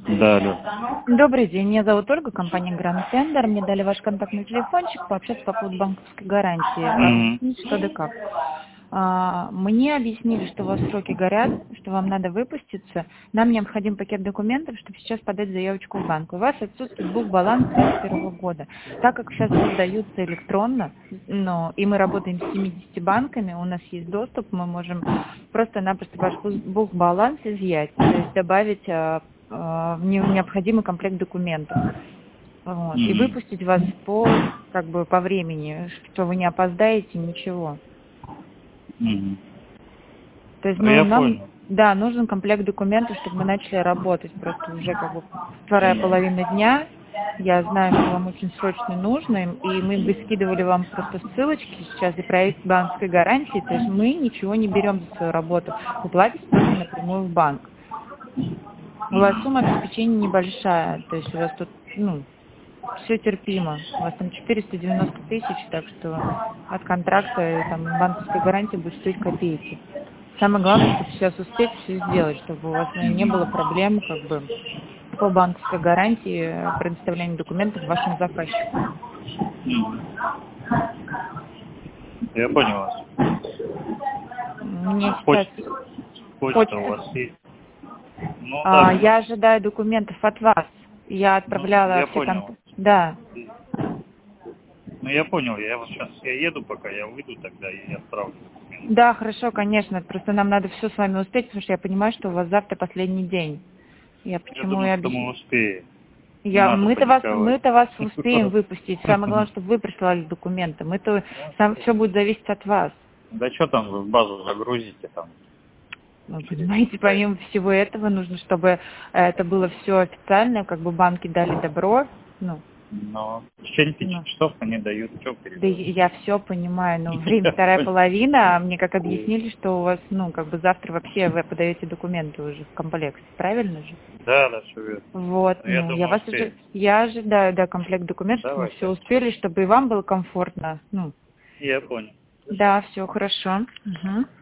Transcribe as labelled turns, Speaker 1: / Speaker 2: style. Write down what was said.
Speaker 1: Да, алло.
Speaker 2: Добрый день, меня зовут Ольга, компания Grand Tender. Мне дали ваш контактный телефончик пообщаться по поводу банковской гарантии. Объяснить, что да как. Мне объяснили, что у вас сроки горят, что вам надо выпуститься. Нам необходим пакет документов, чтобы сейчас подать заявочку в банк. У вас отсутствует бухбаланс 2021 года. Так как сейчас сдаются электронно, и мы работаем с 70 банками, у нас есть доступ, мы можем просто-напросто ваш бухбаланс изъять, то есть добавить в необходимый комплект документов. Вот, и выпустить вас по времени, что вы не опоздаете, ничего. То есть нам нужен комплект документов, чтобы мы начали работать. Просто уже вторая половина дня. Я знаю, что вам очень срочно нужно, и мы бы скидывали вам просто ссылочки сейчас и проект банковской гарантии. То есть мы ничего не берем за свою работу. Вы платите только напрямую в банк. У вас сумма обеспечения небольшая, то есть у вас тут, все терпимо. У вас там 490 тысяч, так что от контракта банковской гарантии будет стоить копейки. Самое главное, чтобы сейчас успеть все сделать, чтобы у вас не было проблем по банковской гарантии предоставления документов вашему заказчику.
Speaker 1: Я понял вас.
Speaker 2: Мне сейчас...
Speaker 1: Почта у вас есть?
Speaker 2: Я ожидаю документов от вас. Я отправляла все
Speaker 1: понял.
Speaker 2: Да.
Speaker 1: Я понял, я еду, пока я выйду тогда и отправлю документы.
Speaker 2: Да, хорошо, конечно. Просто нам надо все с вами успеть, потому что я понимаю, что у вас завтра последний день.
Speaker 1: Я думаю, что мы успеем.
Speaker 2: Мы-то вас успеем выпустить. Самое главное, чтобы вы прислали документы. Все будет зависеть от вас.
Speaker 1: Да что там вы в базу загрузите там?
Speaker 2: Понимаете, помимо всего этого, нужно, чтобы это было все официально, банки дали добро.
Speaker 1: Но в течение 5 часов они дают, что перед.
Speaker 2: Да я все понимаю, но время вторая половина, а мне как объяснили, что у вас, завтра вообще вы подаете документы уже в комплекте, правильно же?
Speaker 1: Да, все верно.
Speaker 2: Вот, я ожидаю, комплект документов, чтобы мы все успели, чтобы и вам было комфортно.
Speaker 1: Я понял.
Speaker 2: Да, все хорошо. Угу.